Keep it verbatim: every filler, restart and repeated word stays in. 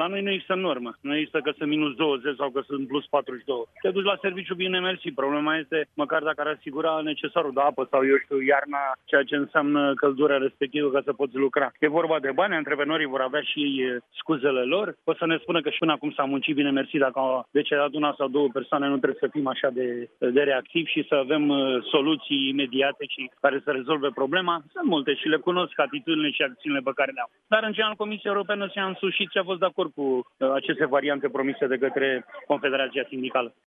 La noi nu există normă. Nu există că sunt minus douăzeci sau că sunt plus patruzeci și doi. Te duci la serviciu, bine mersi. Problema este măcar dacă ar asigura necesarul de apă sau, eu știu, iarna, ceea ce înseamnă căldura respectivă ca să poți lucra. E vorba de bani, antreprenorii vor avea și ei scuzele lor. O să ne spună că și până acum s-a muncit, bine mersi, dacă au decedat una sau două persoane, nu trebuie să fim așa de, de reactivi și să avem soluții imediate și care să rezolve problema. Sunt multe și le cunosc atitudinile și acțiunile pe care le-au. Dar, în general, Comisia Europeană și-a însușit și a fost de acord cu aceste variante promise de către Confederația Sindicală.